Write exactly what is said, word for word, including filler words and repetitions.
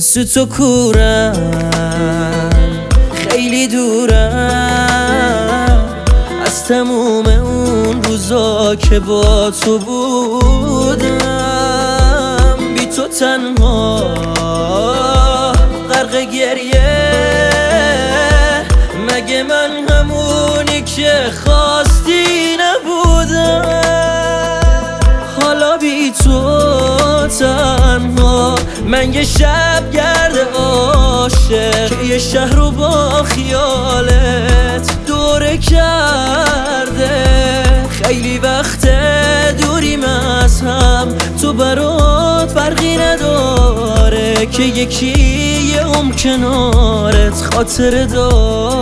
مثل تو کورم، خیلی دورم از تموم اون روزا که با تو بودم. بی تو تنها غرق گریه، مگه من همونی که خواستی نبودم؟ حالا بی تو تنها من یه شب گرد عاشق که یه شهر رو با خیالت دوره کرده. خیلی وقت دوریم از هم، تو برات فرقی نداره که یکی یه عمر کنارت خاطره داره.